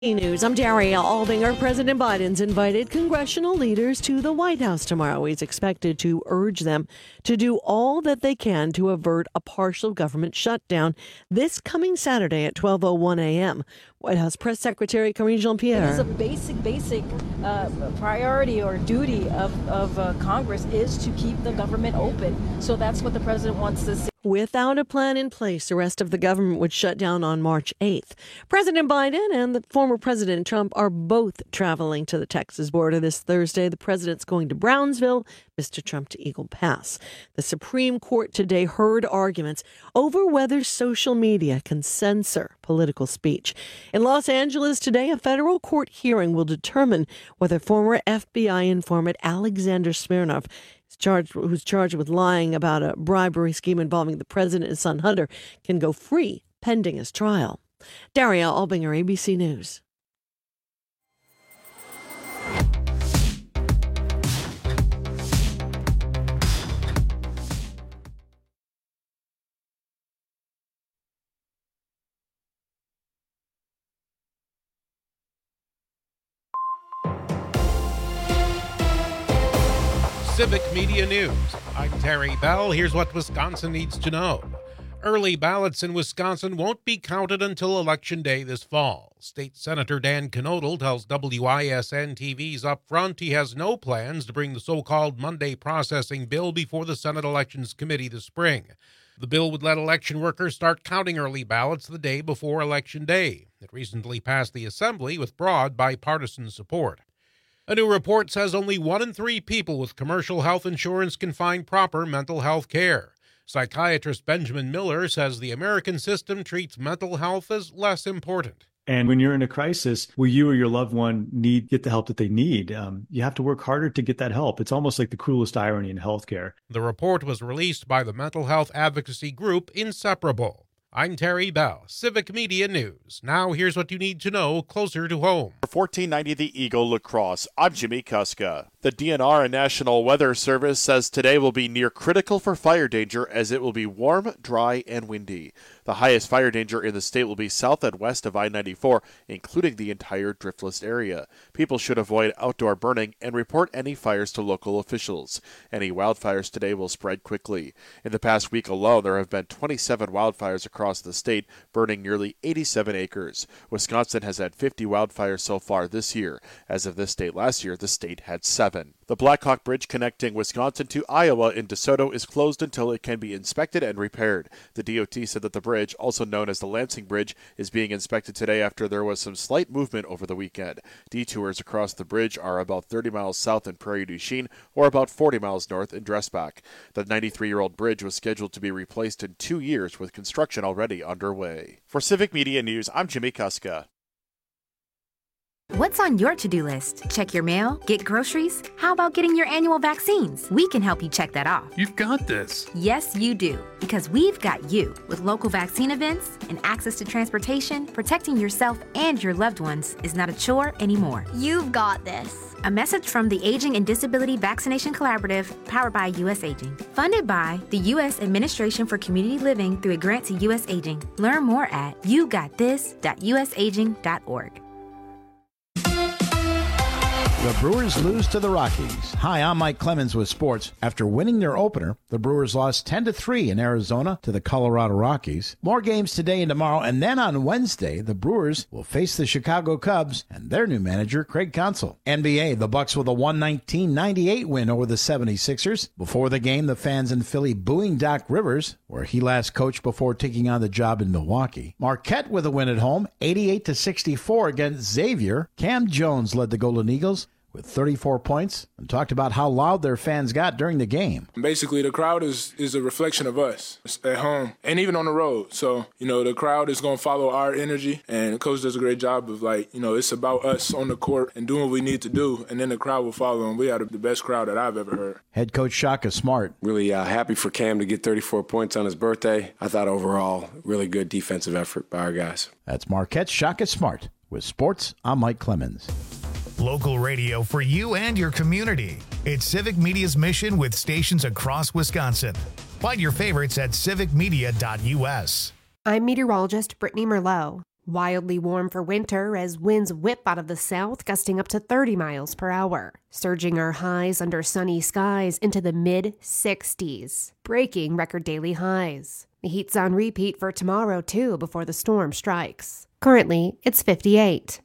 News. I'm Daria Albinger. President Biden's invited congressional leaders to the White House tomorrow. He's expected to urge them to do all that they can to avert a partial government shutdown this coming Saturday at 12:01 a.m. White House Press Secretary Karine Jean-Pierre. It is a basic priority or duty of Congress is to keep the government open. So that's what the president wants to see. Without a plan in place, the rest of the government would shut down on March 8th. President Biden and the former President Trump are both traveling to the Texas border this Thursday. The president's going to Brownsville, Mr. Trump to Eagle Pass. The Supreme Court today heard arguments over whether social media can censor political speech. In Los Angeles today, a federal court hearing will determine whether former FBI informant Alexander Smirnov, who's charged with lying about a bribery scheme involving the president and son Hunter, can go free pending his trial. Daria Albinger, ABC News. Civic Media News. I'm Terry Bell. Here's what Wisconsin needs to know. Early ballots in Wisconsin won't be counted until Election Day this fall. State Senator Dan Knodel tells WISN-TV's Upfront he has no plans to bring the so-called Monday processing bill before the Senate Elections Committee this spring. The bill would let election workers start counting early ballots the day before Election Day. It recently passed the Assembly with broad bipartisan support. A new report says only 1 in 3 people with commercial health insurance can find proper mental health care. Psychiatrist Benjamin Miller says the American system treats mental health as less important. And when you're in a crisis where you or your loved one get the help that they need, you have to work harder to get that help. It's almost like the cruelest irony in healthcare. The report was released by the mental health advocacy group Inseparable. I'm Terry Bell, Civic Media News. Now here's what you need to know closer to home. For 1490 The Eagle Lacrosse, I'm Jimmy Kuska. The DNR and National Weather Service says today will be near critical for fire danger as it will be warm, dry, and windy. The highest fire danger in the state will be south and west of I-94, including the entire Driftless area. People should avoid outdoor burning and report any fires to local officials. Any wildfires today will spread quickly. In the past week alone, there have been 27 wildfires across the state, burning nearly 87 acres. Wisconsin has had 50 wildfires so far this year. As of this date last year, the state had 7. The Blackhawk Bridge connecting Wisconsin to Iowa in DeSoto is closed until it can be inspected and repaired. The DOT said that the bridge, also known as the Lansing Bridge, is being inspected today after there was some slight movement over the weekend. Detours across the bridge are about 30 miles south in Prairie du Chien or about 40 miles north in Dressbach. The 93-year-old bridge was scheduled to be replaced in 2 years with construction already underway. For Civic Media News, I'm Jimmy Kuska. What's on your to-do list? Check your mail? Get groceries? How about getting your annual vaccines? We can help you check that off. You've got this. Yes, you do. Because we've got you. With local vaccine events and access to transportation, protecting yourself and your loved ones is not a chore anymore. You've got this. A message from the Aging and Disability Vaccination Collaborative, powered by U.S. Aging. Funded by the U.S. Administration for Community Living through a grant to U.S. Aging. Learn more at yougotthis.usaging.org. The Brewers lose to the Rockies. Hi, I'm Mike Clemens with sports. After winning their opener, the Brewers lost 10-3 in Arizona to the Colorado Rockies. More games today and tomorrow, and then on Wednesday, the Brewers will face the Chicago Cubs and their new manager, Craig Counsell. NBA, the Bucks with a 119-98 win over the 76ers. Before the game, the fans in Philly booing Doc Rivers, where he last coached before taking on the job in Milwaukee. Marquette with a win at home, 88-64 against Xavier. Cam Jones led the Golden Eagles with 34 points and talked about how loud their fans got during the game. Basically, the crowd is a reflection of us at home and even on the road. So, the crowd is going to follow our energy, and the coach does a great job of, it's about us on the court and doing what we need to do, and then the crowd will follow, and we are the best crowd that I've ever heard. Head coach Shaka Smart. Really happy for Cam to get 34 points on his birthday. I thought overall, really good defensive effort by our guys. That's Marquette's Shaka Smart. With sports, I'm Mike Clemens. Local radio for you and your community. It's Civic Media's mission with stations across Wisconsin. Find your favorites at civicmedia.us. I'm meteorologist Brittany Merlot. Wildly warm for winter as winds whip out of the south, gusting up to 30 miles per hour. Surging our highs under sunny skies into the mid-60s, breaking record daily highs. The heat's on repeat for tomorrow, too, before the storm strikes. Currently, it's 58.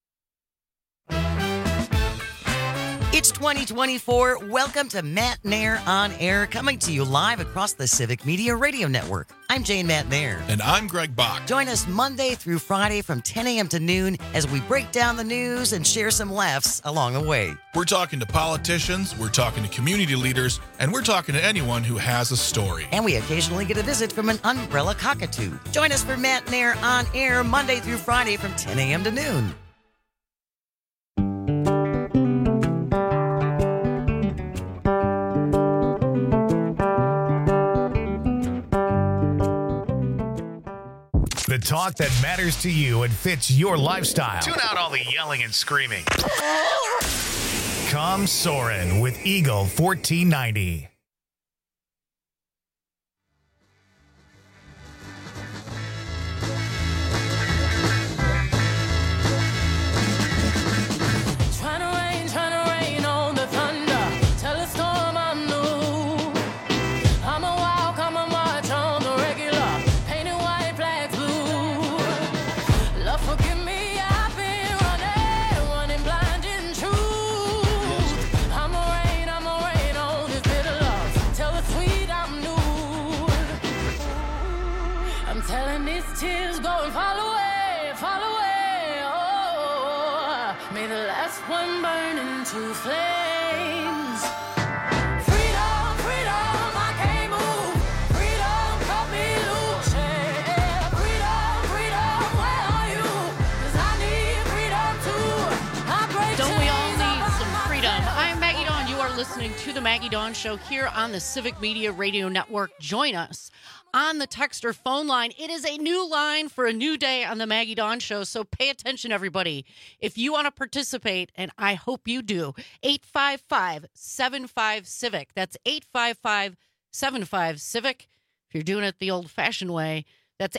It's 2024. Welcome to Matt Nair On Air, coming to you live across the Civic Media Radio Network. I'm Jane Matt Nair. And I'm Greg Bach. Join us Monday through Friday from 10 a.m. to noon as we break down the news and share some laughs along the way. We're talking to politicians, we're talking to community leaders, and we're talking to anyone who has a story. And we occasionally get a visit from an umbrella cockatoo. Join us for Matt Nair On Air Monday through Friday from 10 a.m. to noon. The talk that matters to you and fits your lifestyle. Tune out all the yelling and screaming. Come Soarin' with Eagle 1490. Listening to the Maggie Dawn Show here on the Civic Media Radio Network. Join us on the Texter phone line. It is a new line for a new day on the Maggie Dawn Show, so pay attention, everybody. If you want to participate, and I hope you do, 855-75-CIVIC. That's 855-75-CIVIC. If you're doing it the old-fashioned way, that's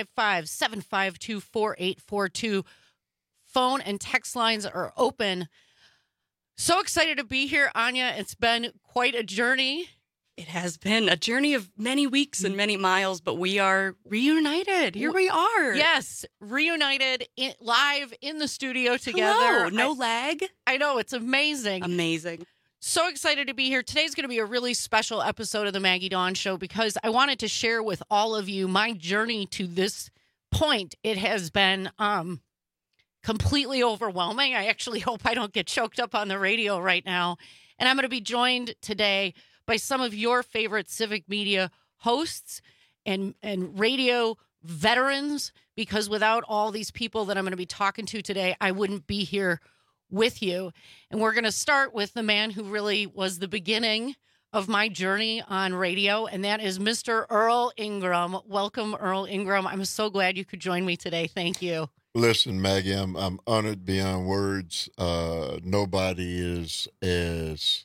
855-752-4842. Phone and text lines are open. So excited to be here, Anya. It's been quite a journey. It has been a journey of many weeks and many miles, but we are reunited. Here we are. Yes, reunited live in the studio together. Hello, no lag. I know, it's amazing. Amazing. So excited to be here. Today's going to be a really special episode of the Maggie Dawn Show because I wanted to share with all of you my journey to this point. It has been completely overwhelming. I actually hope I don't get choked up on the radio right now. And I'm going to be joined today by some of your favorite Civic Media hosts and radio veterans, because without all these people that I'm going to be talking to today, I wouldn't be here with you. And we're going to start with the man who really was the beginning of my journey on radio, and that is Mr. Earl Ingram. Welcome, Earl Ingram. I'm so glad you could join me today. Thank you. Listen, Maggie, I'm honored beyond words. Nobody is as,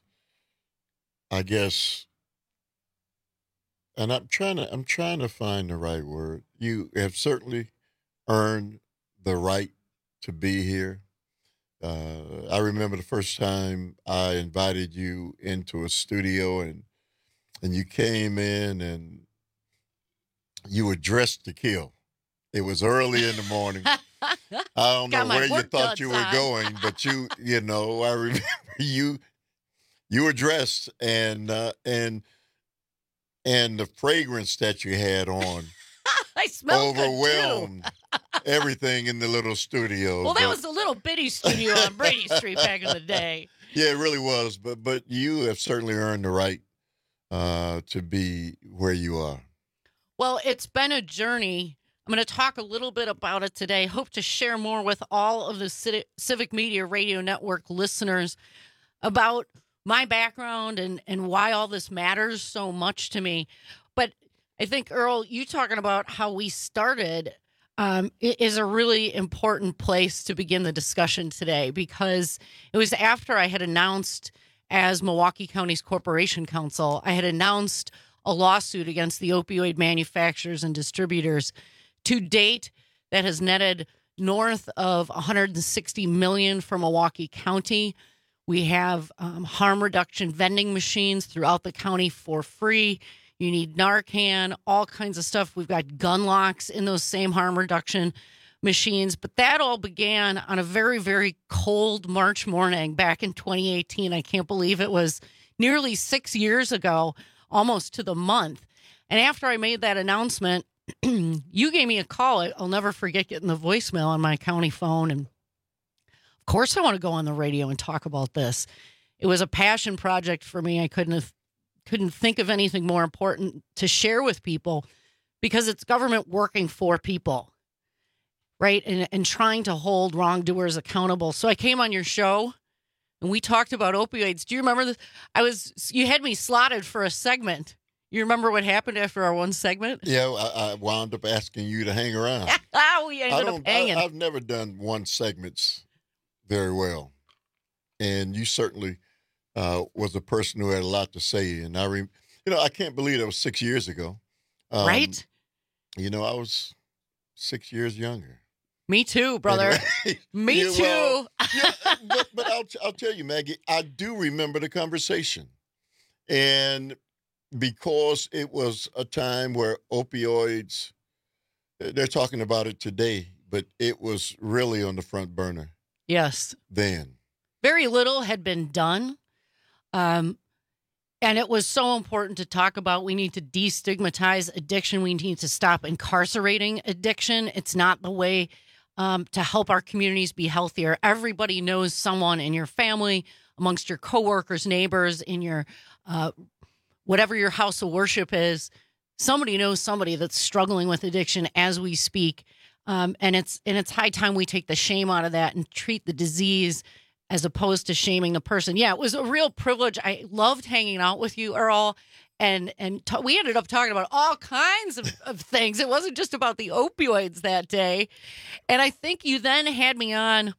I guess, and I'm trying to find the right word. You have certainly earned the right to be here. I remember the first time I invited you into a studio, and you came in and you were dressed to kill. It was early in the morning. I don't know where you thought you were going, but you know, I remember you were dressed, and the fragrance that you had on I smelled overwhelmed everything in the little studio. Well, that was the little bitty studio on Brady Street back in the day. Yeah, it really was. But you have certainly earned the right to be where you are. Well, it's been a journey. I'm going to talk a little bit about it today. Hope to share more with all of the Civic Media Radio Network listeners about my background and why all this matters so much to me. But I think, Earl, you talking about how we started is a really important place to begin the discussion today, because it was after I had announced, as Milwaukee County's Corporation Counsel, I had announced a lawsuit against the opioid manufacturers and distributors. To date, that has netted north of $160 million for Milwaukee County. We have harm reduction vending machines throughout the county for free. You need Narcan, all kinds of stuff. We've got gun locks in those same harm reduction machines. But that all began on a very, very cold March morning back in 2018. I can't believe it was nearly 6 years ago, almost to the month. And after I made that announcement, you gave me a call. I'll never forget getting the voicemail on my county phone. And of course I want to go on the radio and talk about this. It was a passion project for me. I couldn't think of anything more important to share with people because it's government working for people, right? And trying to hold wrongdoers accountable. So I came on your show and we talked about opioids. Do you remember this? You had me slotted for a segment. You remember what happened after our one segment? Yeah, I wound up asking you to hang around. We ended up hanging. I've never done one segments very well. And you certainly was a person who had a lot to say. And I can't believe that was 6 years ago. Right? I was 6 years younger. Me too, brother. Me too. Well, but I'll tell you, Maggie, I do remember the conversation. And because it was a time where opioids, they're talking about it today, but it was really on the front burner. Yes. Then. Very little had been done. And it was so important to talk about. We need to destigmatize addiction. We need to stop incarcerating addiction. It's not the way to help our communities be healthier. Everybody knows someone in your family, amongst your coworkers, neighbors, in your whatever your house of worship is. Somebody knows somebody that's struggling with addiction as we speak. And it's high time we take the shame out of that and treat the disease as opposed to shaming the person. Yeah, it was a real privilege. I loved hanging out with you, Earl. And we ended up talking about all kinds of things. It wasn't just about the opioids that day. And I think you then had me on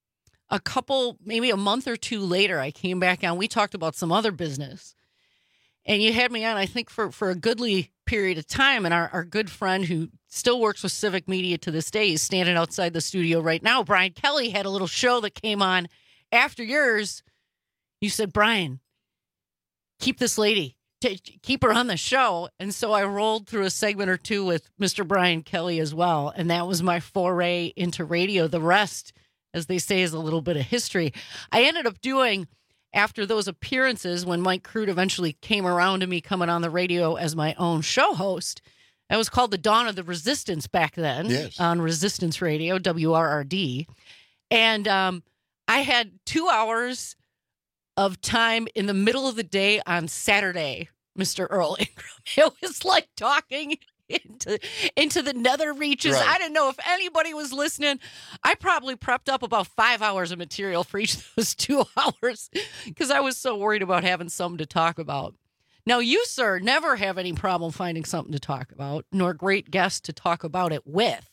maybe a month or two later. I came back on. We talked about some other business. And you had me on, I think, for a goodly period of time. And our good friend who still works with Civic Media to this day is standing outside the studio right now. Brian Kelly had a little show that came on after yours. You said, Brian, keep this lady. Keep her on the show. And so I rolled through a segment or two with Mr. Brian Kelly as well. And that was my foray into radio. The rest, as they say, is a little bit of history. I ended up doing, after those appearances, when Mike Crude eventually came around to me coming on the radio as my own show host, that was called The Dawn of the Resistance back then. Yes. On Resistance Radio, WRRD. And I had 2 hours of time in the middle of the day on Saturday, Mr. Earl Ingram. It was like talking into the nether reaches. Right. I didn't know if anybody was listening. I probably prepped up about 5 hours of material for each of those 2 hours because I was so worried about having something to talk about. Now, you, sir, never have any problem finding something to talk about, nor great guests to talk about it with.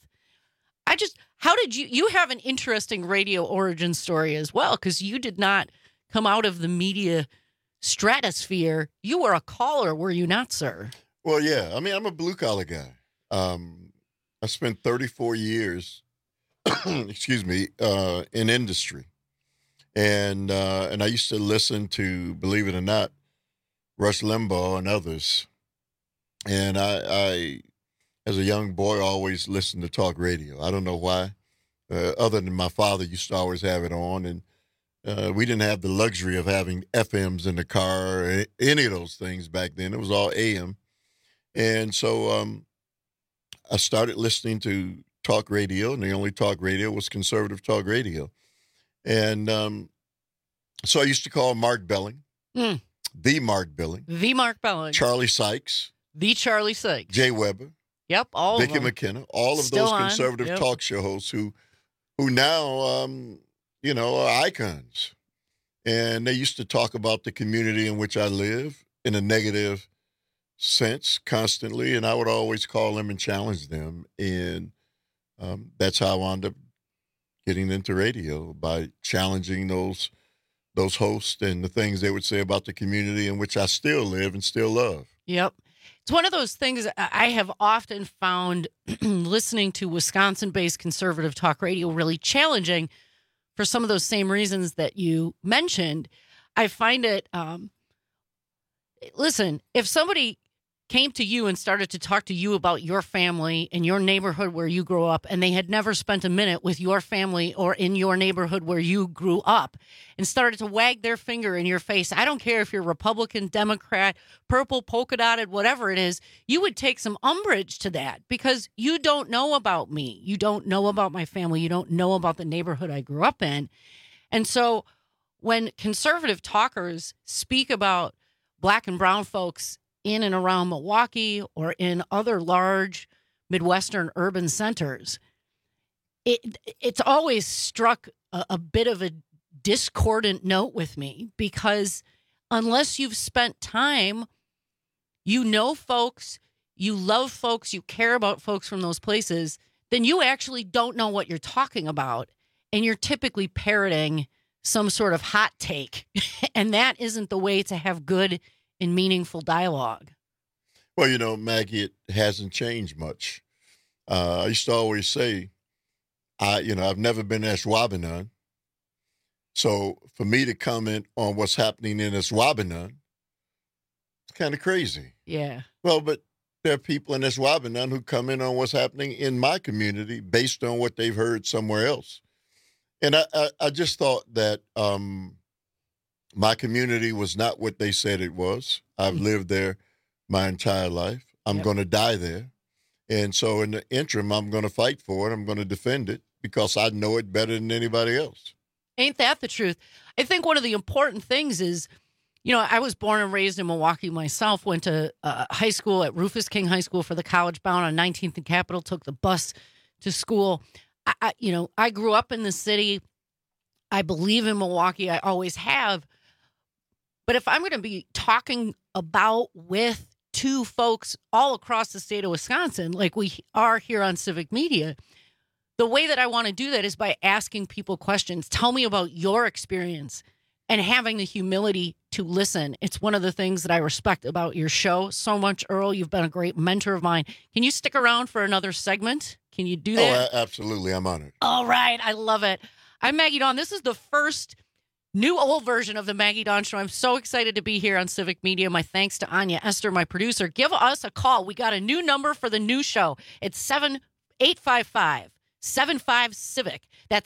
How did you have an interesting radio origin story as well, because you did not come out of the media stratosphere. You were a caller, were you not, sir? Well, yeah. I mean, I'm a blue-collar guy. I spent 34 years, in industry. And I used to listen to, believe it or not, Rush Limbaugh and others. And I as a young boy, always listened to talk radio. I don't know why, other than my father used to always have it on. And we didn't have the luxury of having FMs in the car or any of those things back then. It was all AM. And so I started listening to talk radio, and the only talk radio was conservative talk radio. And so I used to call Mark Belling, the Mark Belling. The Mark Belling. Charlie Sykes. The Charlie Sykes. Jay Weber. Yep, all Vicki of them. McKenna. All of Still those on. conservative Yep. talk show hosts who now, are icons. And they used to talk about the community in which I live in a negative sense constantly, and I would always call them and challenge them. And that's how I wound up getting into radio, by challenging those hosts and the things they would say about the community in which I still live and still love. Yep. It's one of those things I have often found listening to Wisconsin-based conservative talk radio really challenging for some of those same reasons that you mentioned. I find it, listen, if somebody came to you and started to talk to you about your family and your neighborhood where you grew up, and they had never spent a minute with your family or in your neighborhood where you grew up, and started to wag their finger in your face, I don't care if you're Republican, Democrat, purple, polka dotted, whatever it is, you would take some umbrage to that because you don't know about me. You don't know about my family. You don't know about the neighborhood I grew up in. And so when conservative talkers speak about Black and brown folks in and around Milwaukee or in other large Midwestern urban centers, it's always struck a bit of a discordant note with me, because unless you've spent time, you know folks, you love folks, you care about folks from those places, then you actually don't know what you're talking about. And you're typically parroting some sort of hot take. And that isn't the way to have good and meaningful dialogue. Well, you know, Maggie, it hasn't changed much. I used to always say, I've never been to Ashwaubenon. So for me to comment on what's happening in Ashwaubenon, it's kind of crazy. Yeah. Well, but there are people in Ashwaubenon who come in on what's happening in my community based on what they've heard somewhere else. And I just thought that my community was not what they said it was. I've lived there my entire life. I'm going to die there. And so in the interim, I'm going to fight for it. I'm going to defend it because I know it better than anybody else. Ain't that the truth? I think one of the important things is, I was born and raised in Milwaukee myself, went to high school at Rufus King High School for the college bound on 19th and Capitol, took the bus to school. I grew up in the city. I believe in Milwaukee. I always have. But if I'm going to be talking about to folks all across the state of Wisconsin, like we are here on Civic Media, the way that I want to do that is by asking people questions. Tell me about your experience and having the humility to listen. It's one of the things that I respect about your show so much, Earl. You've been a great mentor of mine. Can you stick around for another segment? Can you do that? Oh, absolutely. I'm honored. All right. I love it. I'm Maggie Dawn. This is the first new old version of the Maggie Dawn Show. I'm so excited to be here on Civic Media. My thanks to Anya Esther, my producer. Give us a call. We got a new number for the new show. It's 855-75-CIVIC. That's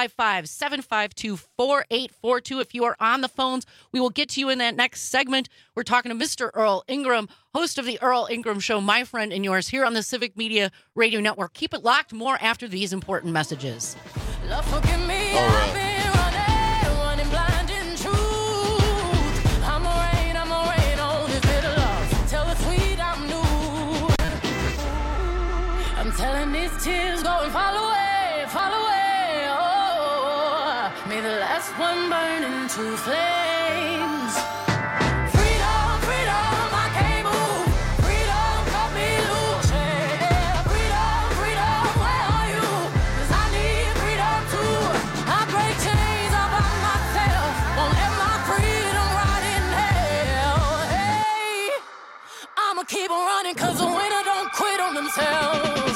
855-752-4842. If you are on the phones, we will get to you in that next segment. We're talking to Mr. Earl Ingram, host of the Earl Ingram Show, my friend and yours, here on the Civic Media Radio Network. Keep it locked. More after these important messages. Love, forgive me. All right. Running blind in truth. I'm a rain on this bitter love. Tell the sweet I'm new. I'm telling these tears go and fall away, fall away. Oh, may the last one burn into flames. Freedom, freedom, I can't move. Freedom, cut me loose. Yeah. Freedom, freedom, where are you? 'Cause I need freedom too. I break chains all by myself. Won't let my freedom rot in hell. Hey, I'ma keep on running 'cause the winner don't quit on themselves.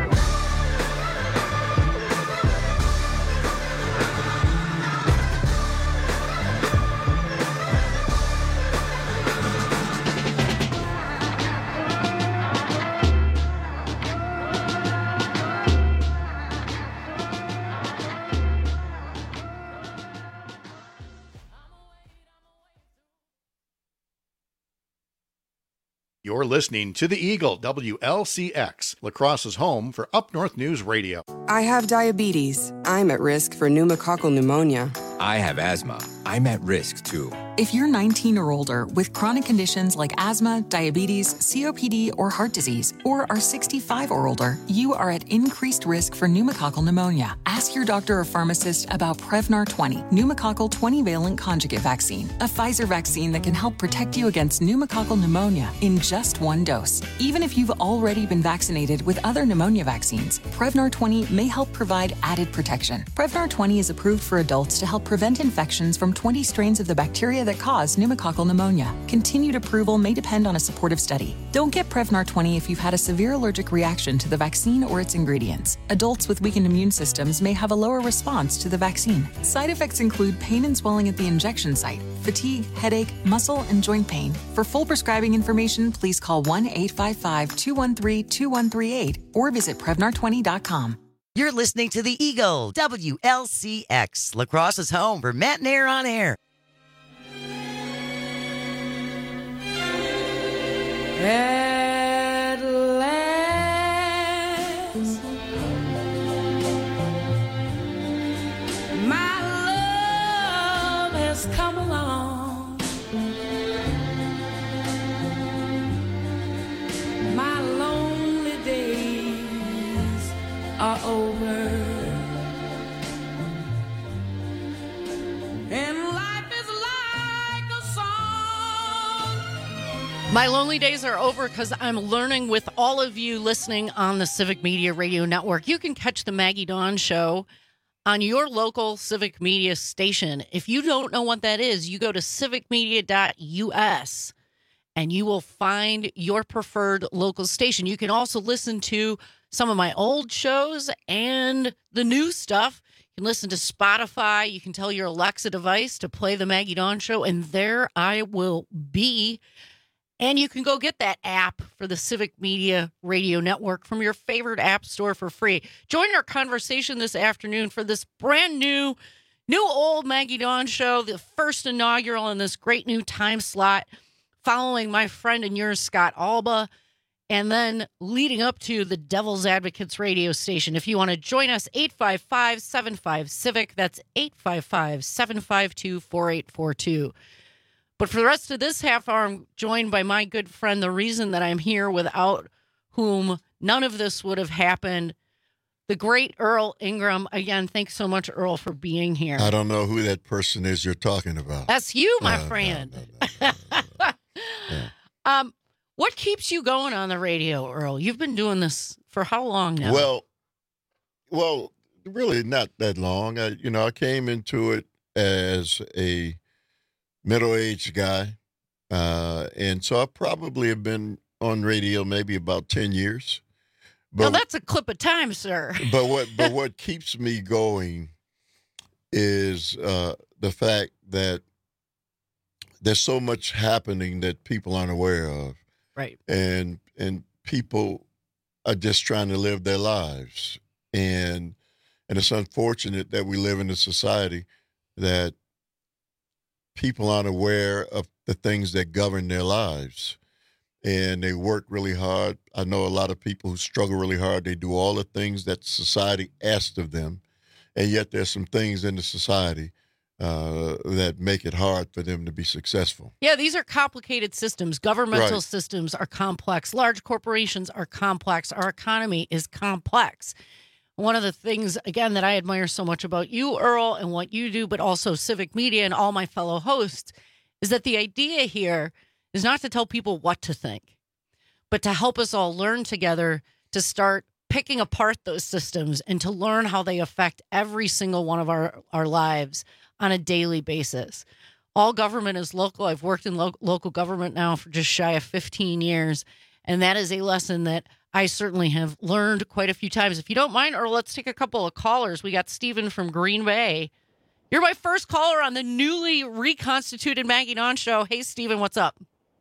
You're listening to The Eagle, WLCX, La Crosse's home for Up North News Radio. I have diabetes. I'm at risk for pneumococcal pneumonia. I have asthma. I'm at risk too. If you're 19 or older with chronic conditions like asthma, diabetes, COPD, or heart disease, or are 65 or older, you are at increased risk for pneumococcal pneumonia. Ask your doctor or pharmacist about Prevnar 20, pneumococcal 20-valent conjugate vaccine, a Pfizer vaccine that can help protect you against pneumococcal pneumonia in just one dose. Even if you've already been vaccinated with other pneumonia vaccines, Prevnar 20 may help provide added protection. Prevnar 20 is approved for adults to help prevent infections from 20 strains of the bacteria bacteria that cause pneumococcal pneumonia. Continued approval may depend on a supportive study. Don't get Prevnar 20 if you've had a severe allergic reaction to the vaccine or its ingredients. Adults with weakened immune systems may have a lower response to the vaccine. Side effects include pain and swelling at the injection site, fatigue, headache, muscle, and joint pain. For full prescribing information, please call 1-855-213-2138 or visit Prevnar20.com. You're listening to The Eagle, WLCX, La Crosse's home for Matt Nair on Air. At last, my love has come along. My lonely days are over, and life is like a song. My lonely days are over because I'm learning with all of you listening on the Civic Media Radio Network. You can catch the Maggie Dawn Show on your local Civic Media station. If you don't know what that is, you go to civicmedia.us and you will find your preferred local station. You can also listen to some of my old shows and the new stuff. You can listen to Spotify. You can tell your Alexa device to play the Maggie Dawn Show, and there I will be. And you can go get that app for the Civic Media Radio Network from your favorite app store for free. Join our conversation this afternoon for this brand new old Maggie Dawn Show, the first inaugural in this great new time slot, following my friend and yours, Scott Alba, and then leading up to the Devil's Advocates radio station. If you want to join us, 855-75-CIVIC. That's 855-752-4842. But for the rest of this half hour, I'm joined by my good friend, the reason that I'm here, without whom none of this would have happened, the great Earl Ingram. Again, thanks so much, Earl, for being here. I don't know who that person is you're talking about. That's you, my friend. No. What keeps you going on the radio, Earl? You've been doing this for how long now? Well, really not that long. I came into it as a middle-aged guy, and so I probably have been on radio maybe about 10 years. But, that's a clip of time, sir. But what keeps me going is the fact that there's so much happening that people aren't aware of. Right. And people are just trying to live their lives. And it's unfortunate that we live in a society that people aren't aware of the things that govern their lives. And they work really hard. I know a lot of people who struggle really hard. They do all the things that society asks of them. And yet there's some things in the society that make it hard for them to be successful. Yeah, these are complicated systems. Governmental systems are complex. Large corporations are complex. Our economy is complex. One of the things, again, that I admire so much about you, Earl, and what you do, but also Civic Media and all my fellow hosts, is that the idea here is not to tell people what to think, but to help us all learn together to start picking apart those systems and to learn how they affect every single one of our lives on a daily basis. All government is local. I've worked in local government now for just shy of 15 years, and that is a lesson that I certainly have learned quite a few times. If you don't mind, Earl, let's take a couple of callers. We got Stephen from Green Bay. You're my first caller on the newly reconstituted Maggie Dawn Show. Hey, Stephen, what's up?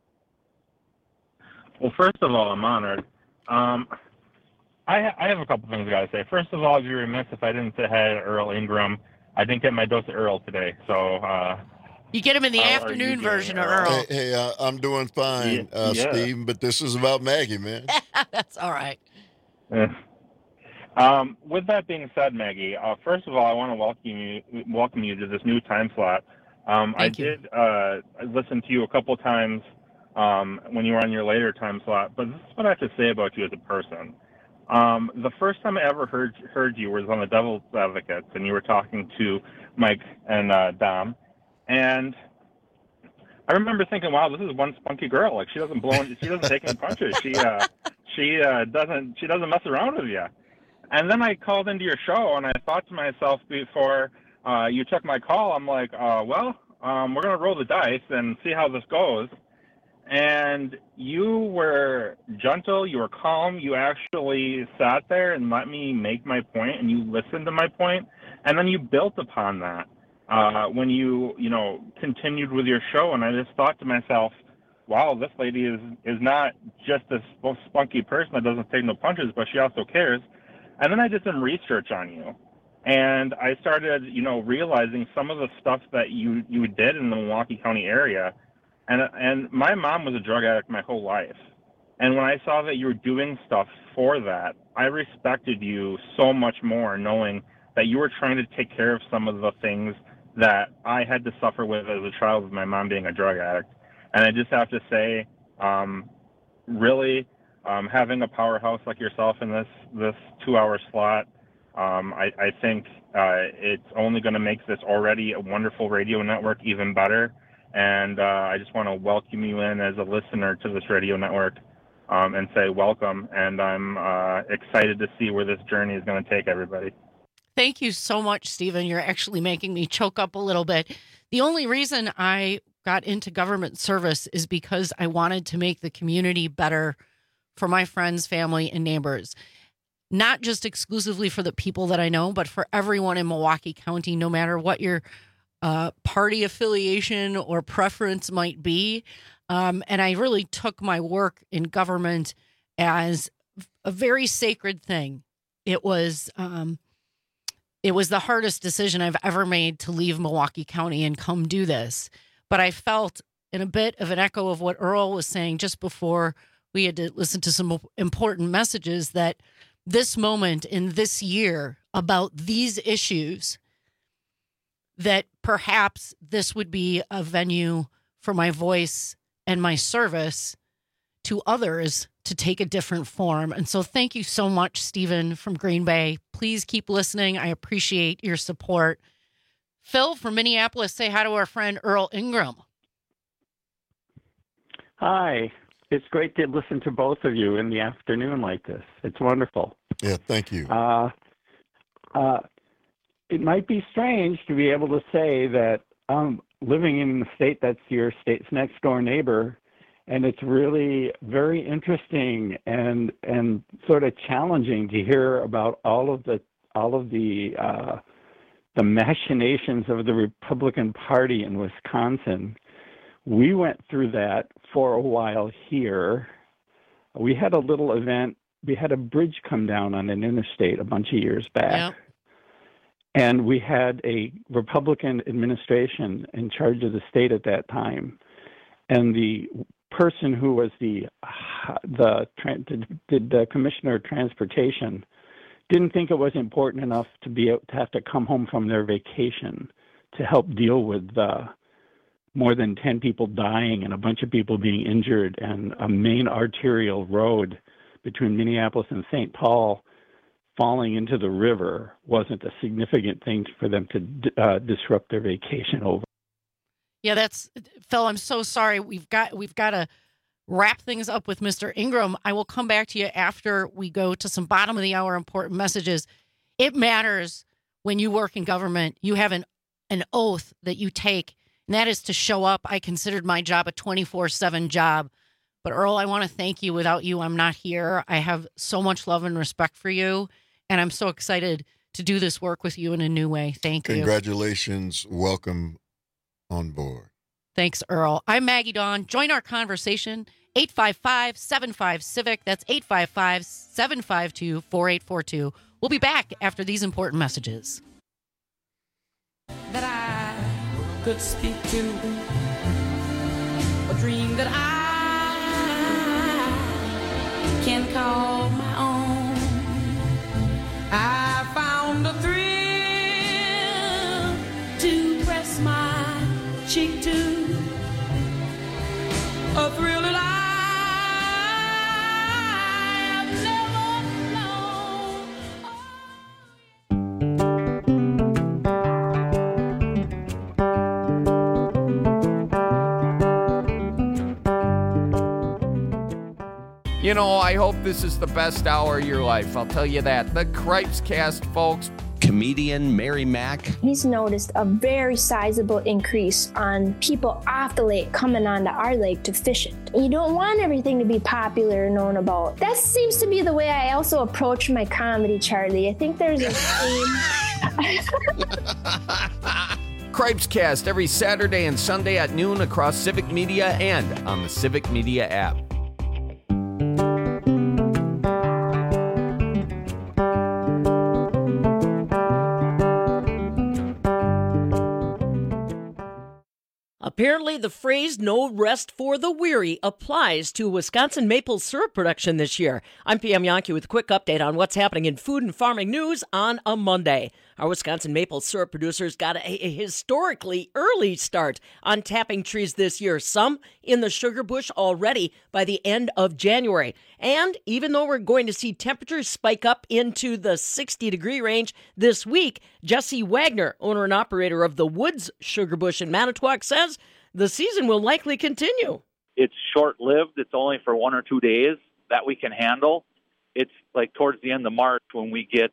Well, first of all, I'm honored. I have a couple things I got to say. First of all, I'd be remiss if I didn't say hi to Earl Ingram. I didn't get my dose of Earl today, so... you get him in the afternoon version of Earl. Hey, I'm doing fine, yeah. Steve, but this is about Maggie, man. That's all right. With that being said, Maggie, first of all, I want to welcome you to this new time slot. I did listen to you a couple times when you were on your later time slot, but this is what I have to say about you as a person. The first time I ever heard you was on the Devil's Advocates, and you were talking to Mike and Dom, and I remember thinking, "Wow, this is one spunky girl. Like she doesn't take any punches. She doesn't mess around with you." And then I called into your show, and I thought to myself before you took my call, I'm like, we're going to roll the dice and see how this goes. And you were gentle, you were calm, you actually sat there and let me make my point, and you listened to my point, and then you built upon that when you continued with your show. And I just thought to myself, wow, this lady is not just a spunky person that doesn't take no punches, but she also cares. And then I did some research on you, and I started, realizing some of the stuff that you did in the Milwaukee County area. And my mom was a drug addict my whole life. And when I saw that you were doing stuff for that, I respected you so much more, knowing that you were trying to take care of some of the things that I had to suffer with as a child, with my mom being a drug addict. And I just have to say, really, having a powerhouse like yourself in this 2-hour slot, I think it's only going to make this already a wonderful radio network even better. And I just want to welcome you in as a listener to this radio network and say welcome. And I'm excited to see where this journey is going to take everybody. Thank you so much, Stephen. You're actually making me choke up a little bit. The only reason I got into government service is because I wanted to make the community better for my friends, family, and neighbors. Not just exclusively for the people that I know, but for everyone in Milwaukee County, no matter what your party affiliation or preference might be. And I really took my work in government as a very sacred thing. It was the hardest decision I've ever made to leave Milwaukee County and come do this. But I felt, in a bit of an echo of what Earl was saying just before we had to listen to some important messages, that this moment in this year about these issues, that perhaps this would be a venue for my voice and my service to others to take a different form. And so thank you so much, Stephen from Green Bay. Please keep listening. I appreciate your support. Phil from Minneapolis, say hi to our friend Earl Ingram. Hi. It's great to listen to both of you in the afternoon like this. It's wonderful. Yeah, thank you. It might be strange to be able to say that I'm living in the state that's your state's next door neighbor, and it's really very interesting and sort of challenging to hear about all of the machinations of the Republican Party in Wisconsin. We went through that for a while here. We had a little event. We had a bridge come down on an interstate a bunch of years back. Yep. And we had a Republican administration in charge of the state at that time. And the person who was the commissioner of transportation didn't think it was important enough to have to come home from their vacation to help deal with more than 10 people dying and a bunch of people being injured, and a main arterial road between Minneapolis and St. Paul falling into the river wasn't a significant thing for them to disrupt their vacation over. Yeah, that's Phil. I'm so sorry. We've got to wrap things up with Mr. Ingram. I will come back to you after we go to some bottom of the hour important messages. It matters when you work in government. You have an oath that you take, and that is to show up. I considered my job a 24/7 job. But Earl, I want to thank you. Without you, I'm not here. I have so much love and respect for you, and I'm so excited to do this work with you in a new way. Thank you. Congratulations. Welcome on board. Thanks, Earl. I'm Maggie Dawn. Join our conversation, 855-75-CIVIC. That's 855-752-4842. We'll be back after these important messages. That I could speak to, a dream that I can call my own. I found a thrill to press my cheek to, a thrill that I have never known. You know, I hope this is the best hour of your life. I'll tell you that. The Cripes Cast, folks, comedian Mary Mack. He's noticed a very sizable increase on people off the lake coming onto our lake to fish it. You don't want everything to be popular and known about. That seems to be the way I also approach my comedy, Charlie. I think there's a theme. Cripescast every Saturday and Sunday at noon across Civic Media and on the Civic Media app. Apparently, the phrase "no rest for the weary" applies to Wisconsin maple syrup production this year. I'm PM Yankee with a quick update on what's happening in food and farming news on a Monday. Our Wisconsin maple syrup producers got a historically early start on tapping trees this year, some in the sugar bush already by the end of January. And even though we're going to see temperatures spike up into the 60-degree range this week, Jesse Wagner, owner and operator of the Woods Sugar Bush in Manitowoc, says the season will likely continue. It's short-lived. It's only for 1 or 2 days that we can handle. It's like towards the end of March when we get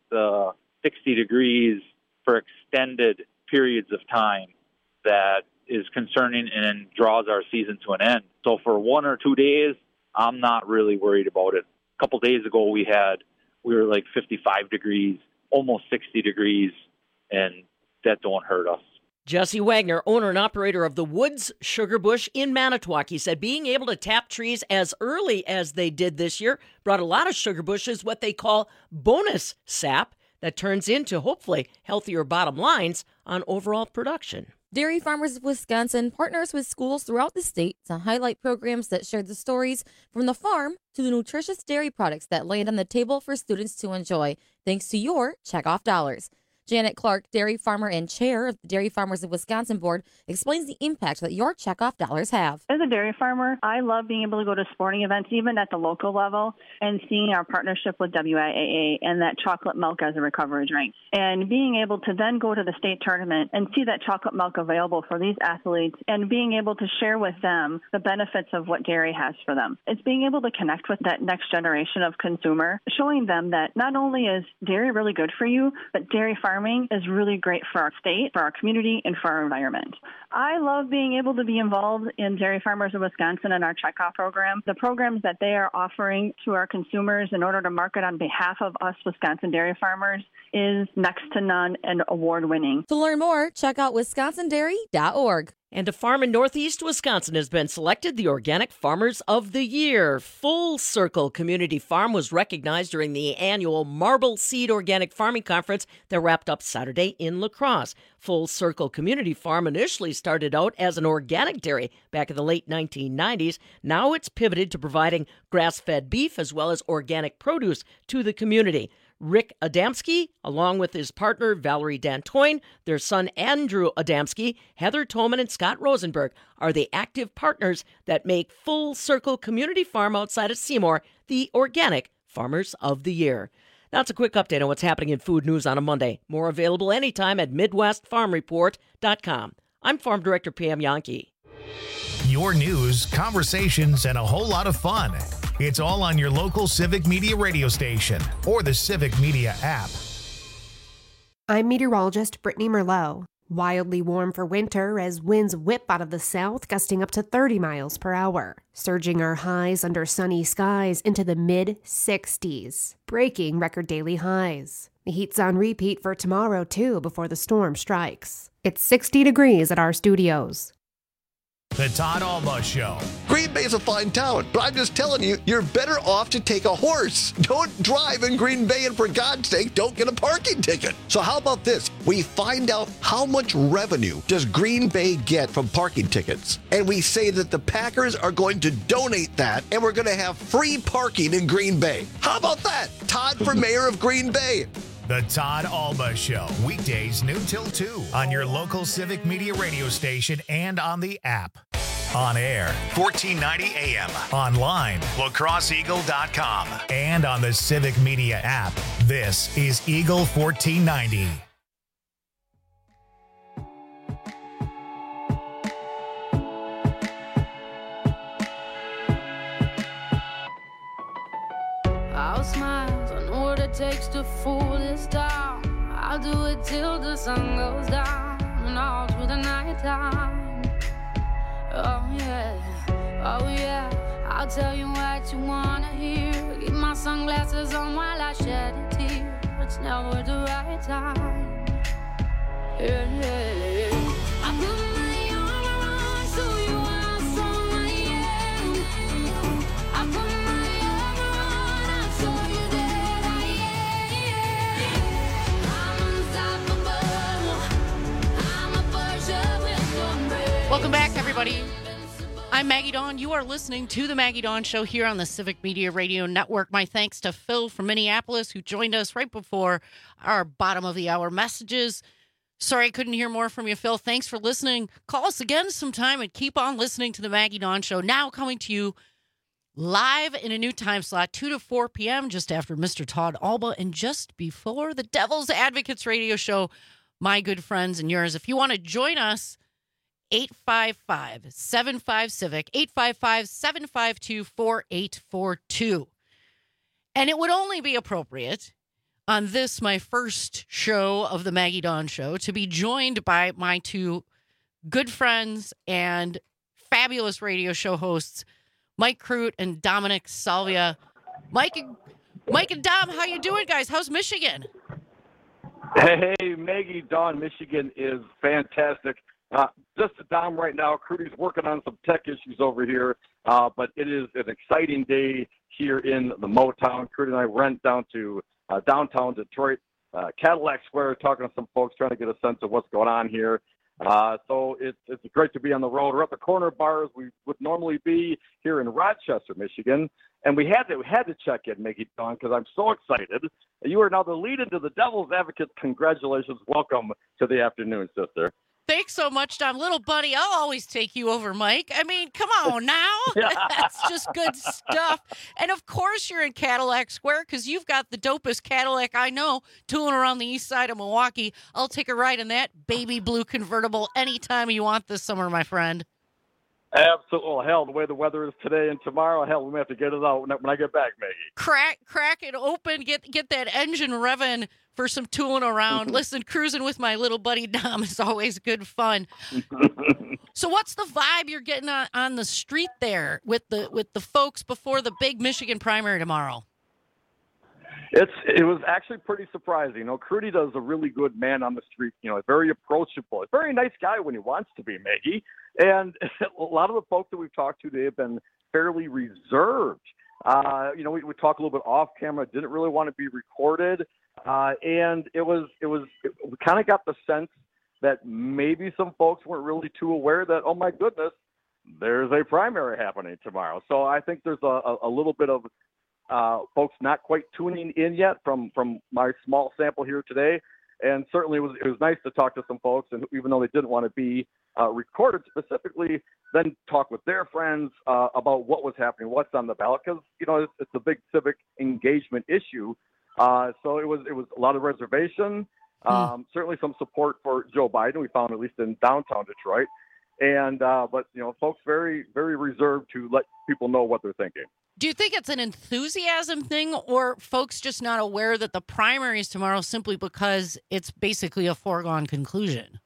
60 degrees for extended periods of time that is concerning and draws our season to an end. So for 1 or 2 days, I'm not really worried about it. A couple days ago, we were like 55 degrees, almost 60 degrees, and that don't hurt us. Jesse Wagner, owner and operator of the Woods Sugar Bush in Manitowoc, he said being able to tap trees as early as they did this year brought a lot of sugar bushes what they call bonus sap that turns into, hopefully, healthier bottom lines on overall production. Dairy Farmers of Wisconsin partners with schools throughout the state to highlight programs that share the stories from the farm to the nutritious dairy products that land on the table for students to enjoy, thanks to your checkoff dollars. Janet Clark, dairy farmer and chair of the Dairy Farmers of Wisconsin board, explains the impact that your checkoff dollars have. As a dairy farmer, I love being able to go to sporting events, even at the local level, and seeing our partnership with WIAA and that chocolate milk as a recovery drink. And being able to then go to the state tournament and see that chocolate milk available for these athletes and being able to share with them the benefits of what dairy has for them. It's being able to connect with that next generation of consumer, showing them that not only is dairy really good for you, but dairy farming is really great for our state, for our community, and for our environment. I love being able to be involved in Dairy Farmers of Wisconsin and our checkoff program. The programs that they are offering to our consumers in order to market on behalf of us Wisconsin dairy farmers is next to none and award-winning. To learn more, check out wisconsindairy.org. And a farm in northeast Wisconsin has been selected the Organic Farmers of the Year. Full Circle Community Farm was recognized during the annual Marble Seed Organic Farming Conference that wrapped up Saturday in La Crosse. Full Circle Community Farm initially started out as an organic dairy back in the late 1990s. Now it's pivoted to providing grass-fed beef as well as organic produce to the community. Rick Adamski, along with his partner Valerie Dantoine, their son Andrew Adamski, Heather Toman, and Scott Rosenberg are the active partners that make Full Circle Community Farm outside of Seymour the Organic Farmers of the Year. That's a quick update on what's happening in food news on a Monday. More available anytime at MidwestFarmReport.com. I'm Farm Director Pam Yankee. Your news, conversations, and a whole lot of fun. It's all on your local Civic Media radio station or the Civic Media app. I'm meteorologist Brittany Merlot. Wildly warm for winter as winds whip out of the south, gusting up to 30 miles per hour. Surging our highs under sunny skies into the mid-60s, breaking record daily highs. The heat's on repeat for tomorrow, too, before the storm strikes. It's 60 degrees at our studios. The Todd Alba Show. Green Bay's a fine town, but I'm just telling you, you're better off to take a horse. Don't drive in Green Bay, and for God's sake, don't get a parking ticket. So how about this? We find out how much revenue does Green Bay get from parking tickets, and we say that the Packers are going to donate that, and we're going to have free parking in Green Bay. How about that? Todd for mayor of Green Bay. The Todd Alba Show, weekdays noon till 2 on your local Civic Media radio station and on the app. On air, 1490 AM. Online, lacrosseeagle.com. And on the Civic Media app. This is Eagle 1490. I'll smile, I know what it takes to fool this town. I'll do it till the sun goes down and all through the night time. Oh yeah, I'll tell you what you wanna hear. Keep my sunglasses on while I shed a tear. It's never the right time. Yeah. I put my armor on so you are strong I am. I put my armor on, I'll show you that I am. I'm unstoppable. I'm a Porsche with some brain. Welcome back, everybody. I'm Maggie Dawn. You are listening to The Maggie Dawn Show here on the Civic Media Radio Network. My thanks to Phil from Minneapolis, who joined us right before our bottom of the hour messages. Sorry I couldn't hear more from you, Phil. Thanks for listening. Call us again sometime and keep on listening to The Maggie Dawn Show. Now coming to you live in a new time slot, 2 to 4 p.m., just after Mr. Todd Alba and just before the Devil's Advocates Radio Show. My good friends and yours, if you want to join us, 855-75-CIVIC, 855-752-4842. And it would only be appropriate on this, my first show of the Maggie Dawn Show, to be joined by my two good friends and fabulous radio show hosts, Mike Crute and Dominic Salvia. Mike and Dom, how you doing, guys? How's Michigan? Hey, Maggie Dawn, Michigan is fantastic. Just to Dom right now, Crudy's working on some tech issues over here, but it is an exciting day here in the Motown. Crudy and I went down to downtown Detroit, Cadillac Square, talking to some folks, trying to get a sense of what's going on here. So it's great to be on the road. We're at the corner bars we would normally be here in Rochester, Michigan, and we had to check in, Maggie Dawn, because I'm so excited. You are now the lead into the Devil's Advocates. Congratulations. Welcome to the afternoon, sister. Thanks so much, Dom. Little buddy, I'll always take you over Mike. I mean, come on now. That's just good stuff. And, of course, you're in Cadillac Square because you've got the dopest Cadillac I know tooling around the east side of Milwaukee. I'll take a ride in that baby blue convertible anytime you want this summer, my friend. Absolutely. Hell, the way the weather is today and tomorrow, hell, we may have to get it out when I get back, Maggie. Crack it open, get that engine revving for some tooling around. Listen, cruising with my little buddy Dom is always good fun. So what's the vibe you're getting on the street there with the folks before the big Michigan primary tomorrow? It was actually pretty surprising. You know, Crudy does a really good man on the street. You know, very approachable. A very nice guy when he wants to be, Maggie. And a lot of the folks that we've talked to, they have been fairly reserved. You know, we talk a little bit off camera. Didn't really want to be recorded, and we kind of got the sense that maybe some folks weren't really too aware that, oh my goodness, there's a primary happening tomorrow. So I think there's a little bit of folks not quite tuning in yet from my small sample here today. And certainly it was nice to talk to some folks, and even though they didn't want to be recorded specifically, then talk with their friends about what was happening, what's on the ballot, because you know it's a big civic engagement issue. So it was a lot of reservation, certainly some support for Joe Biden. We found at least in downtown Detroit, and but you know folks very very reserved to let people know what they're thinking. Do you think it's an enthusiasm thing, or folks just not aware that the primary is tomorrow simply because it's basically a foregone conclusion?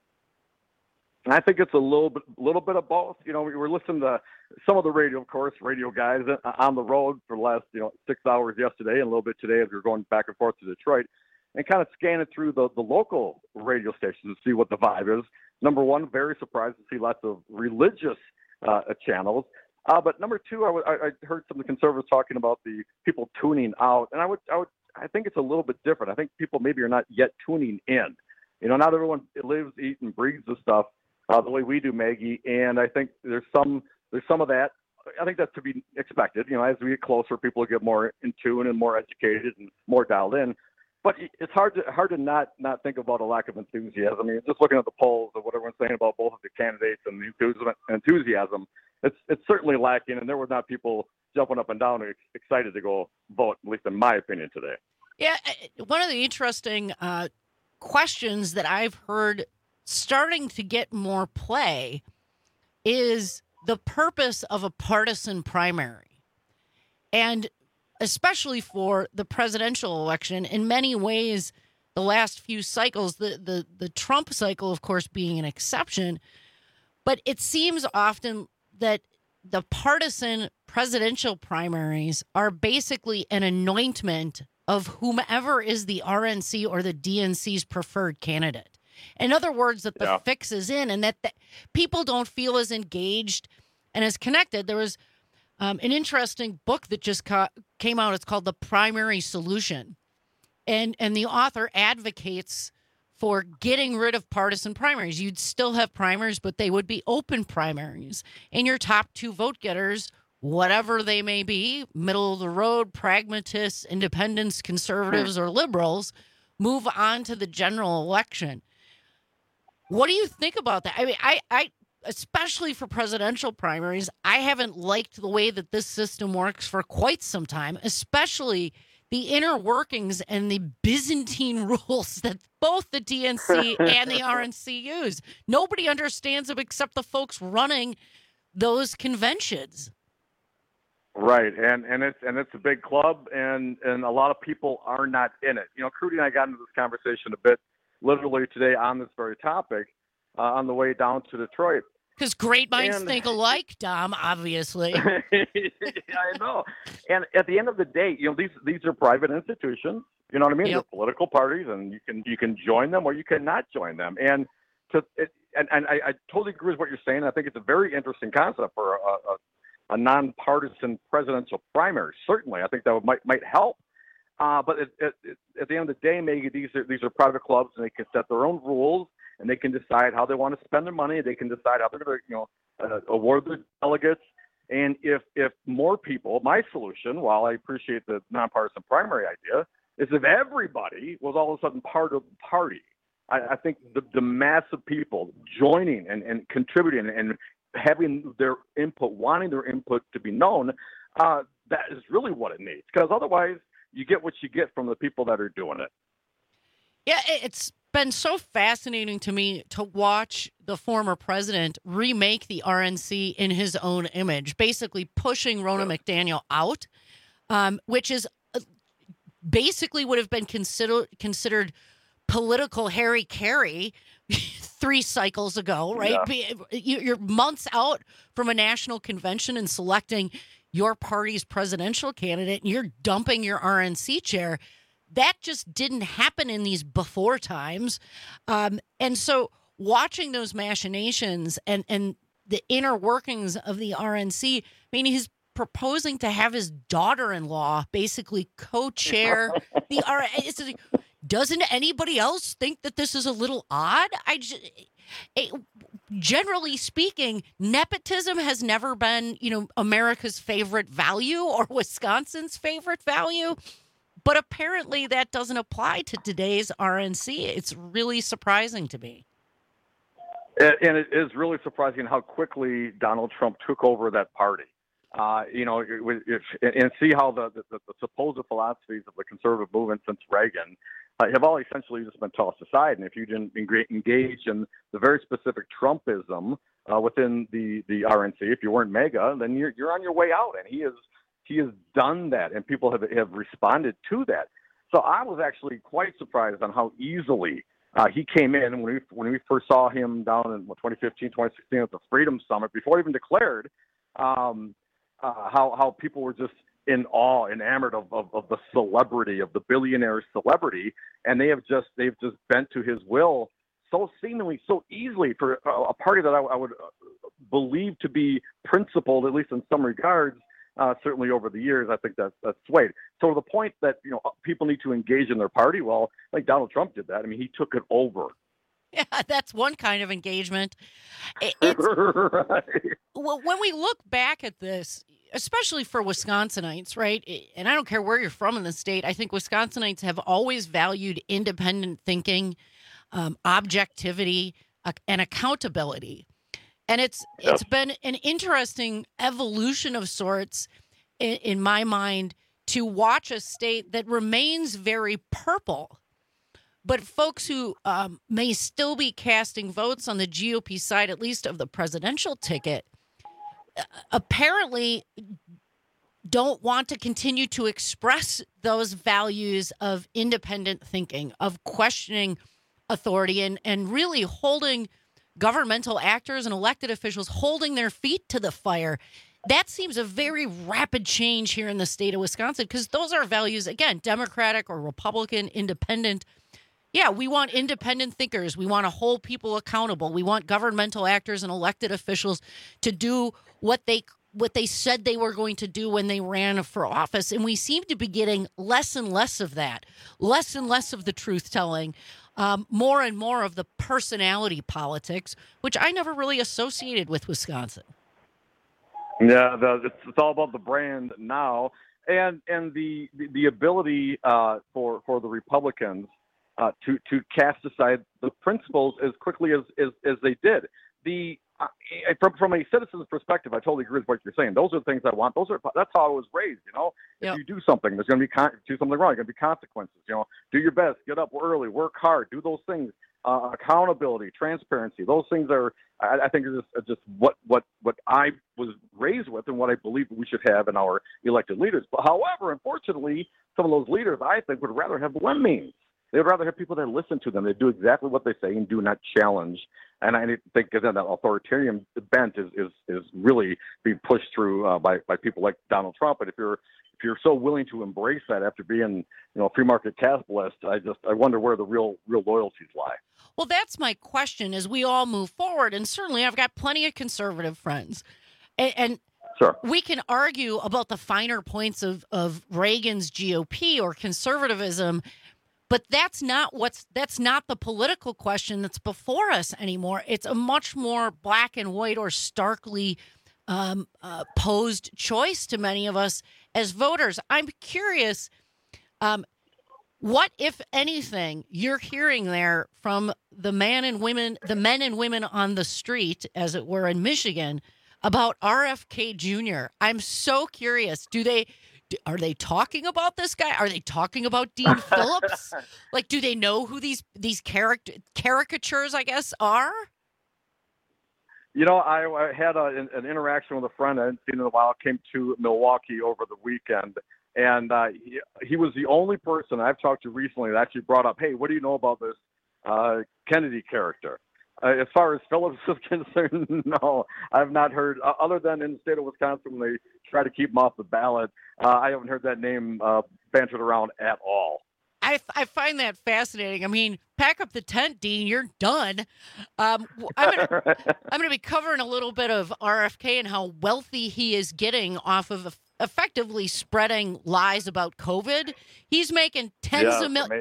I think it's a little bit of both. You know, we were listening to some of the radio, of course, radio guys on the road for the last 6 hours yesterday and a little bit today as we were going back and forth to Detroit, and kind of scanning through the local radio stations to see what the vibe is. Number one, very surprised to see lots of religious channels. But number two, I heard some of the conservatives talking about the people tuning out, and I think it's a little bit different. I think people maybe are not yet tuning in. You know, not everyone lives, eats, and breathes the stuff the way we do, Maggie. And I think there's some of that. I think that's to be expected. You know, as we get closer, people get more in tune and more educated and more dialed in. But it's hard to not think about a lack of enthusiasm. I mean, just looking at the polls of what everyone's saying about both of the candidates and the enthusiasm, it's certainly lacking, and there were not people jumping up and down and excited to go vote, at least in my opinion today. Yeah, one of the interesting questions that I've heard starting to get more play is the purpose of a partisan primary. And especially for the presidential election, in many ways, the last few cycles, the Trump cycle, of course, being an exception. But it seems often that the partisan presidential primaries are basically an anointment of whomever is the RNC or the DNC's preferred candidate. In other words, that the fix is in and that people don't feel as engaged and as connected. There was an interesting book that just came out. It's called The Primary Solution. And the author advocates for getting rid of partisan primaries. You'd still have primaries, but they would be open primaries. And your top two vote getters, whatever they may be, middle of the road, pragmatists, independents, conservatives, or liberals, move on to the general election. What do you think about that? I mean, I especially for presidential primaries, I haven't liked the way that this system works for quite some time, especially the inner workings and the Byzantine rules that both the DNC and the RNC use. Nobody understands them except the folks running those conventions. Right, and it's a big club, and a lot of people are not in it. You know, Crudy and I got into this conversation a bit, literally today on this very topic, on the way down to Detroit. Because great minds think alike, Dom, obviously. I know. And at the end of the day, you know, these are private institutions. You know what I mean? They're political parties, and you can join them or you cannot join them. And I totally agree with what you're saying. I think it's a very interesting concept for a nonpartisan presidential primary. Certainly, I think that might help. But at the end of the day, maybe these are private clubs, and they can set their own rules. And they can decide how they want to spend their money. They can decide how they're going to, award the delegates. And if more people, my solution, while I appreciate the nonpartisan primary idea, is if everybody was all of a sudden part of the party. I think the mass of people joining and contributing and having their input, wanting their input to be known, that is really what it needs. Because otherwise, you get what you get from the people that are doing it. Yeah, it's been so fascinating to me to watch the former president remake the RNC in his own image, basically pushing Ronna McDaniel out, which is basically would have been considered political Harry Carey 3 cycles ago, right? Yeah. You're months out from a national convention and selecting your party's presidential candidate, and you're dumping your RNC chair. That just didn't happen in these before times. And so watching those machinations and the inner workings of the RNC, I mean, he's proposing to have his daughter-in-law basically co-chair the RNC. Doesn't anybody else think that this is a little odd? Generally speaking, nepotism has never been, America's favorite value or Wisconsin's favorite value. But apparently that doesn't apply to today's RNC. It's really surprising to me. And it is really surprising how quickly Donald Trump took over that party. And see how the supposed philosophies of the conservative movement since Reagan have all essentially just been tossed aside. And if you didn't engage in the very specific Trumpism within the RNC, if you weren't MAGA, then you're on your way out. And he has done that, and people have responded to that. So I was actually quite surprised on how easily he came in when we first saw him down in 2015, 2016 at the Freedom Summit, before he even declared, how people were just in awe, enamored of the celebrity, of the billionaire celebrity, and they've just bent to his will so seemingly, so easily for a party that I would believe to be principled, at least in some regards. Certainly over the years, I think that's swayed. So to the point that, people need to engage in their party, well, like Donald Trump did that. I mean, he took it over. Yeah, that's one kind of engagement. Right. Well, when we look back at this, especially for Wisconsinites, right, and I don't care where you're from in the state, I think Wisconsinites have always valued independent thinking, objectivity, and accountability. And it's been an interesting evolution of sorts, in my mind, to watch a state that remains very purple. But folks who may still be casting votes on the GOP side, at least of the presidential ticket, apparently don't want to continue to express those values of independent thinking, of questioning authority, and really holding governmental actors and elected officials holding their feet to the fire. That seems a very rapid change here in the state of Wisconsin, because those are values, again, Democratic or Republican, independent. Yeah, we want independent thinkers. We want to hold people accountable. We want governmental actors and elected officials to do what they said they were going to do when they ran for office. And we seem to be getting less and less of that, less and less of the truth-telling, more and more of the personality politics, which I never really associated with Wisconsin. Yeah, it's all about the brand now, and the ability for the Republicans to cast aside the principles as quickly as they did. From a citizen's perspective, I totally agree with what you're saying. Those are the things I want. That's how I was raised. If you do something, there's going to be do something wrong. There's going to be consequences. Do your best, get up early, work hard, do those things. Accountability, transparency. Those things are, I think, are just what I was raised with and what I believe we should have in our elected leaders. But however, unfortunately, some of those leaders, I think, would rather have lemmings. They would rather have people that listen to them. They do exactly what they say and do not challenge. And I think that authoritarian bent is really being pushed through by people like Donald Trump. And if you're so willing to embrace that after being, a free market capitalist, I wonder where the real loyalties lie. Well, that's my question as we all move forward. And certainly I've got plenty of conservative friends. And sure, we can argue about the finer points of Reagan's GOP or conservatism, but that's not the political question that's before us anymore. It's a much more black and white or starkly posed choice to many of us as voters. I'm curious, what, if anything, you're hearing there from the men and women on the street, as it were, in Michigan, about RFK Jr. I'm so curious. Are they talking about this guy? Are they talking about Dean Phillips? Like, do they know who these caricatures, I guess, are? I had an interaction with a friend I hadn't seen in a while. Came to Milwaukee over the weekend, and he was the only person I've talked to recently that actually brought up, hey, what do you know about this Kennedy character? As far as Phillips is concerned, no, I've not heard, other than in the state of Wisconsin when they try to keep him off the ballot. I haven't heard that name bantered around at all. I find that fascinating. I mean, pack up the tent, Dean. You're done. I'm gonna be covering a little bit of RFK and how wealthy he is getting off of effectively spreading lies about COVID. He's making tens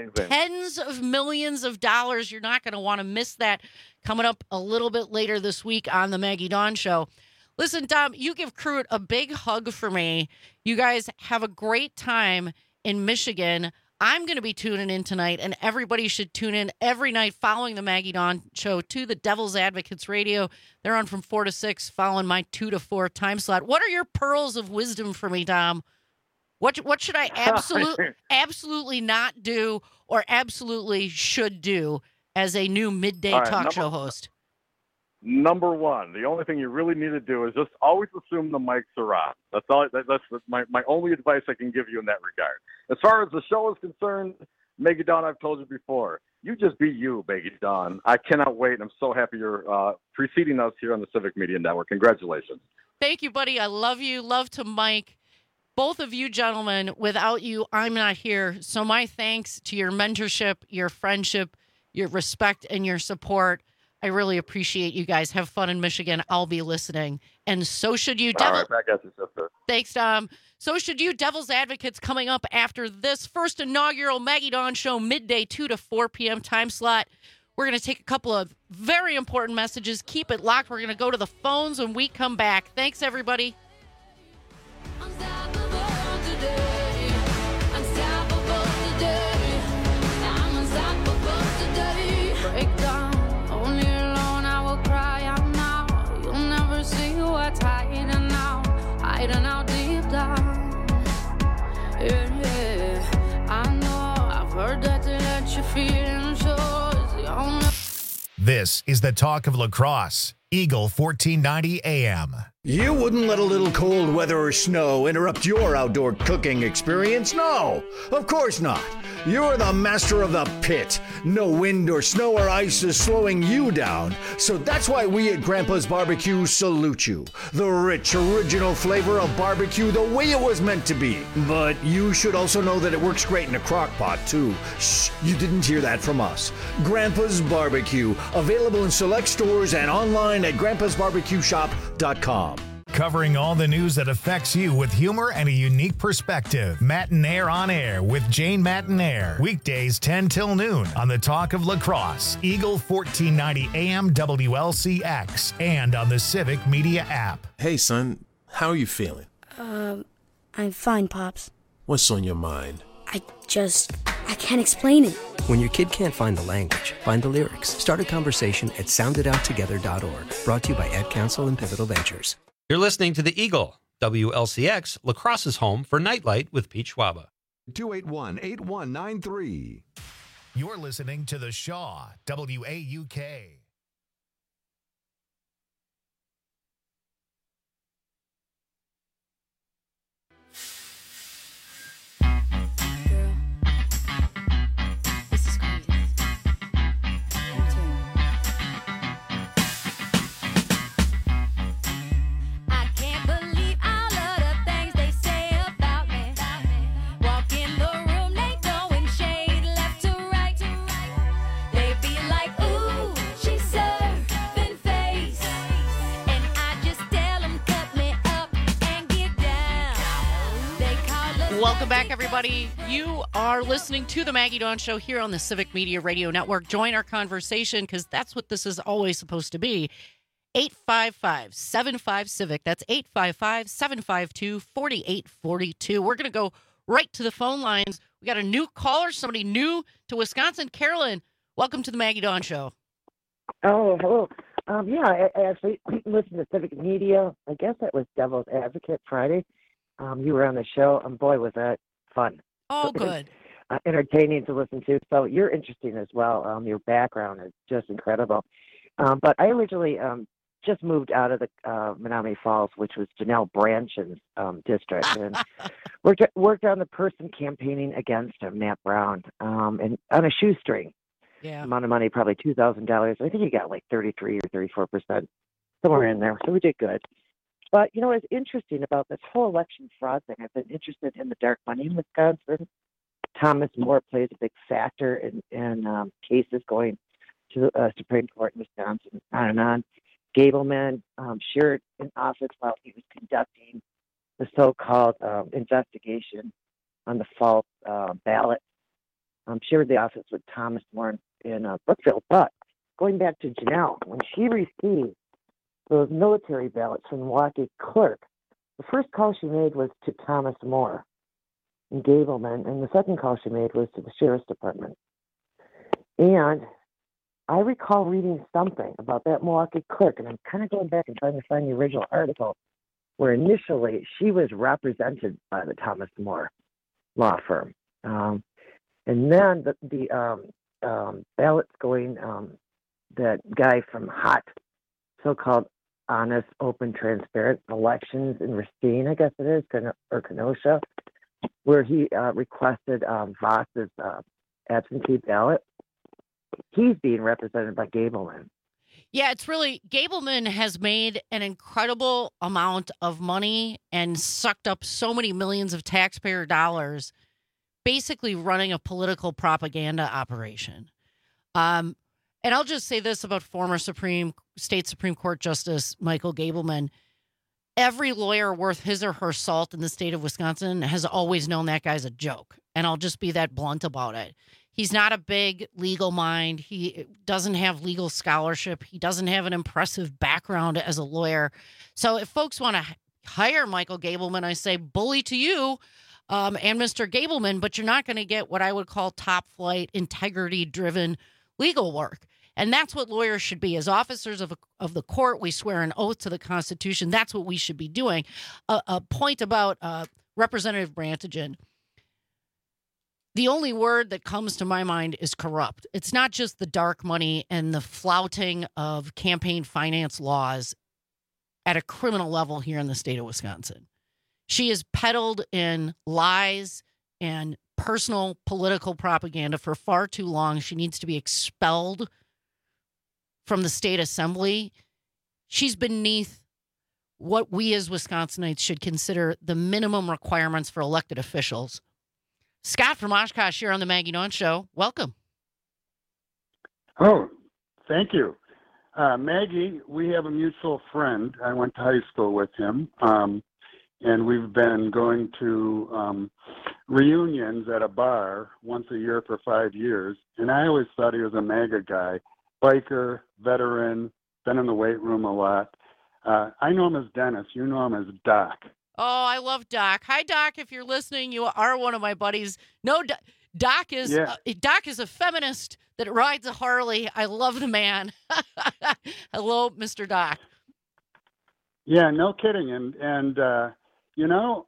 of millions of dollars. You're not going to want to miss that. Coming up a little bit later this week on the Maggie Dawn Show. Listen, Dom, you give Crute a big hug for me. You guys have a great time in Michigan. I'm going to be tuning in tonight, and everybody should tune in every night following the Maggie Dawn Show to the Devil's Advocates Radio. They're on from 4 to 6, following my 2 to 4 time slot. What are your pearls of wisdom for me, Dom? What should I absolutely not do or absolutely should do as a new midday talk show host? Number one, the only thing you really need to do is just always assume the mics are on. That's all. That's my only advice I can give you in that regard. As far as the show is concerned, Maggie Dawn, I've told you before, you just be you, Maggie Dawn. I cannot wait. I'm so happy you're preceding us here on the Civic Media Network. Congratulations. Thank you, buddy. I love you. Love to Mike. Both of you gentlemen, without you, I'm not here. So my thanks to your mentorship, your friendship, your respect, and your support. I really appreciate you guys. Have fun in Michigan. I'll be listening. And so should you. All right, back at you, sister. Thanks, Dom. So should you. Devil's Advocates coming up after this first inaugural Maggie Dawn Show, midday 2 to 4 p.m. time slot. We're going to take a couple of very important messages. Keep it locked. We're going to go to the phones when we come back. Thanks, everybody. Hiding out deep down. Yeah, I know I've heard that to let you feel sure is the only. This is the talk of lacrosse. Eagle 1490 AM. You wouldn't let a little cold weather or snow interrupt your outdoor cooking experience? No, of course not. You're the master of the pit. No wind or snow or ice is slowing you down. So that's why we at Grandpa's Barbecue salute you. The rich, original flavor of barbecue the way it was meant to be. But you should also know that it works great in a crock pot, too. Shh, you didn't hear that from us. Grandpa's Barbecue, available in select stores and online at grandpasbarbecueshop.com. Covering all the news that affects you with humor and a unique perspective. Mattinaire on Air with Jane Mattinaire. Weekdays 10 till noon on the Talk of La Crosse, Eagle 1490 AM WLCX, and on the Civic Media app. Hey, son, how are you feeling? I'm fine, Pops. What's on your mind? I can't explain it. When your kid can't find the language, find the lyrics. Start a conversation at soundedouttogether.org. Brought to you by Ad Council and Pivotal Ventures. You're listening to the Eagle, WLCX, La Crosse's home for Nightlight with Pete Schwaba. 281-8193. You're listening to The Shaw, WAUK. Welcome back, everybody. You are listening to the Maggie Dawn Show here on the Civic Media Radio Network. Join our conversation because that's what this is always supposed to be. 855-75-CIVIC. That's 855-752-4842. We're going to go right to the phone lines. We got a new caller, somebody new to Wisconsin. Carolyn, welcome to the Maggie Dawn Show. Oh, hello. Yeah, I actually listened to Civic Media. I guess that was Devil's Advocate Friday. You were on the show, and boy, was that fun. Oh, good. Entertaining to listen to. So you're interesting as well. Your background is just incredible. But I originally just moved out of the Menominee Falls, which was Janelle Branson's district, and worked on the person campaigning against him, Matt Brown, and on a shoestring. Yeah. Amount of money, probably $2,000. I think he got like 33 or 34%, somewhere in there. So we did good. But, you know, what's interesting about this whole election fraud thing, I've been interested in the dark money in Wisconsin. Thomas More plays a big factor in cases going to the Supreme Court in Wisconsin, on and on. Gableman shared in office while he was conducting the so-called investigation on the false ballot. Shared the office with Thomas More in Brookfield. But going back to Janelle, when she received those military ballots from Milwaukee clerk, the first call she made was to Thomas More in Gableman, and the second call she made was to the Sheriff's Department. And I recall reading something about that Milwaukee clerk, and I'm kind of going back and trying to find the original article, where initially she was represented by the Thomas More law firm. And then the ballots going, that guy from HOT, so-called honest, open, transparent elections in Racine, I guess it is, or Kenosha, where he requested Voss's absentee ballot. He's being represented by Gableman. Yeah, it's really, Gableman has made an incredible amount of money and sucked up so many millions of taxpayer dollars, basically running a political propaganda operation. And I'll just say this about former State Supreme Court Justice Michael Gableman. Every lawyer worth his or her salt in the state of Wisconsin has always known that guy's a joke. And I'll just be that blunt about it. He's not a big legal mind. He doesn't have legal scholarship. He doesn't have an impressive background as a lawyer. So if folks want to hire Michael Gableman, I say bully to you and Mr. Gableman, but you're not going to get what I would call top flight, integrity-driven legal work. And that's what lawyers should be. As officers of the court, we swear an oath to the Constitution. That's what we should be doing. A point about Representative Brantagen. the only word that comes to my mind is corrupt. It's not just the dark money and the flouting of campaign finance laws at a criminal level here in the state of Wisconsin. She is peddled in lies and personal political propaganda for far too long. She needs to be expelled from the state assembly. She's beneath what we as Wisconsinites should consider the minimum requirements for elected officials. Scott from Oshkosh here on the Maggie Dawn Show. Welcome. Oh, thank you. Maggie, we have a mutual friend. I went to high school with him, and we've been going to reunions at a bar once a year for 5 years, and I always thought he was a MAGA guy, biker, veteran, been in the weight room a lot. I know him as Dennis. You know him as Doc. Oh, I love Doc. Hi, Doc. If you're listening, you are one of my buddies. No, Doc is Doc is a feminist that rides a Harley. I love the man. Hello, Mr. Doc. Yeah, no kidding. And you know,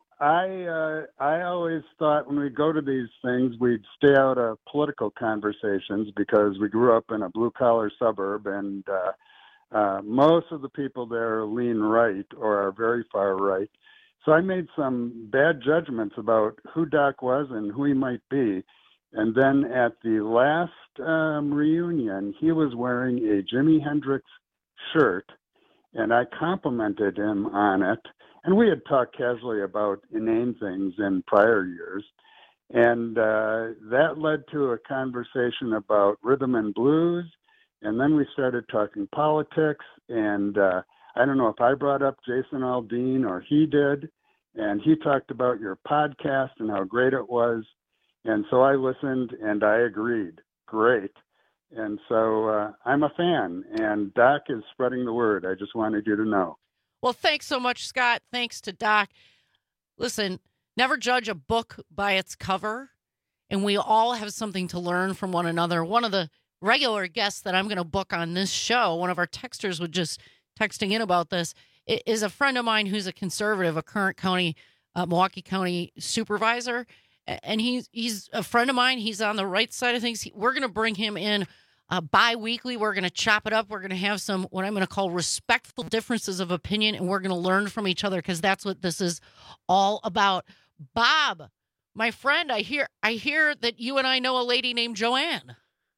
I always thought when we go to these things, we'd stay out of political conversations because we grew up in a blue-collar suburb, and most of the people there lean right or are very far right. So I made some bad judgments about who Doc was and who he might be. And then at the last reunion, he was wearing a Jimi Hendrix shirt, and I complimented him on it. And we had talked casually about inane things in prior years. And that led to a conversation about rhythm and blues. And then we started talking politics. And I don't know if I brought up Jason Aldean or he did. And he talked about your podcast and how great it was. And so I listened and I agreed. Great. And so I'm a fan. And Doc is spreading the word. I just wanted you to know. Well, thanks so much, Scott. Thanks to Doc. Listen, never judge a book by its cover. And we all have something to learn from one another. One of the regular guests that I'm going to book on this show, one of our texters was just texting in about this, is a friend of mine who's a conservative, a current county, Milwaukee County supervisor. And he's a friend of mine. He's on the right side of things. We're going to bring him in bi-weekly. We're going to chop it up. We're going to have some, what I'm going to call respectful differences of opinion, and we're going to learn from each other because that's what this is all about. Bob, my friend, I hear that you and I know a lady named Joanne.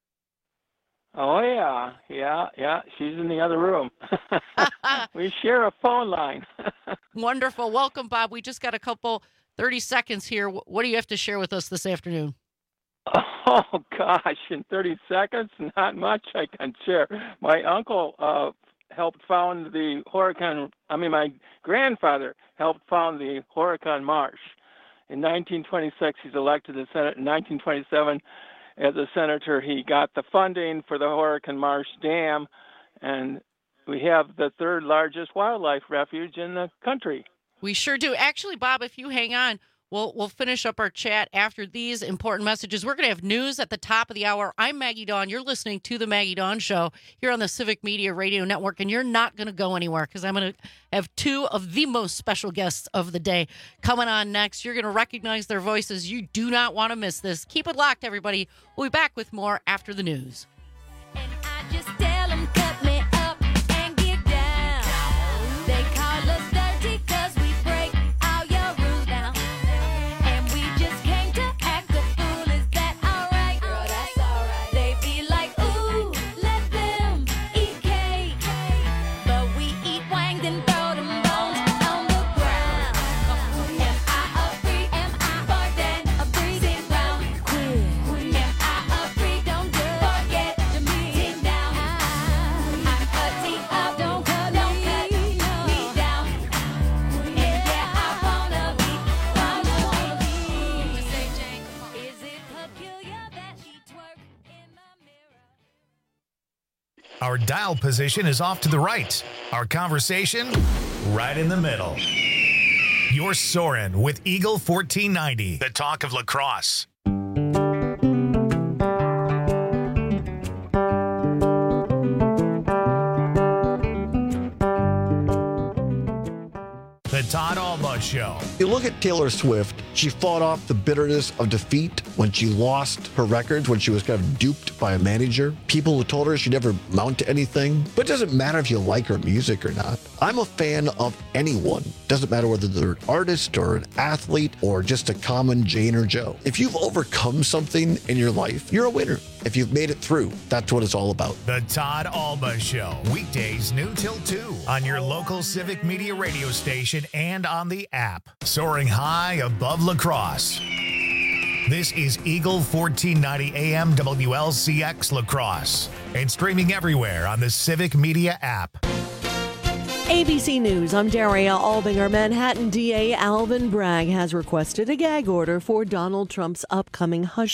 Oh, yeah. She's in the other room. We share a phone line. Wonderful. Welcome, Bob. We just got a couple 30 seconds here. What do you have to share with us this afternoon? Oh, gosh, in 30 seconds? Not much I can share. My uncle helped found the my grandfather helped found the Horicon Marsh. In 1926, he's elected to the Senate. In 1927, as a senator, he got the funding for the Horicon Marsh Dam, and we have the third largest wildlife refuge in the country. We sure do. Actually, Bob, if you hang on, we'll finish up our chat after these important messages. We're going to have news at the top of the hour. I'm Maggie Dawn. You're listening to The Maggie Dawn Show here on the Civic Media Radio Network, and you're not going to go anywhere because I'm going to have two of the most special guests of the day coming on next. You're going to recognize their voices. You do not want to miss this. Keep it locked, everybody. We'll be back with more after the news. Our dial position is off to the right. Our conversation, right in the middle. You're soaring with Eagle 1490, the talk of lacrosse. The Todd Alba Show. You look at Taylor Swift, she fought off the bitterness of defeat when she lost her records, when she was kind of duped by a manager. People who told her she'd never mount to anything. But it doesn't matter if you like her music or not. I'm a fan of anyone. Doesn't matter whether they're an artist or an athlete or just a common Jane or Joe. If you've overcome something in your life, you're a winner. If you've made it through, that's what it's all about. The Todd Alba Show, weekdays noon till 2 on your local Civic Media radio station and on the app. Soaring high above La Crosse. This is Eagle 1490 AM WLCX La Crosse and streaming everywhere on the Civic Media app. ABC News, I'm Daria Albinger. Manhattan DA Alvin Bragg has requested a gag order for Donald Trump's upcoming hush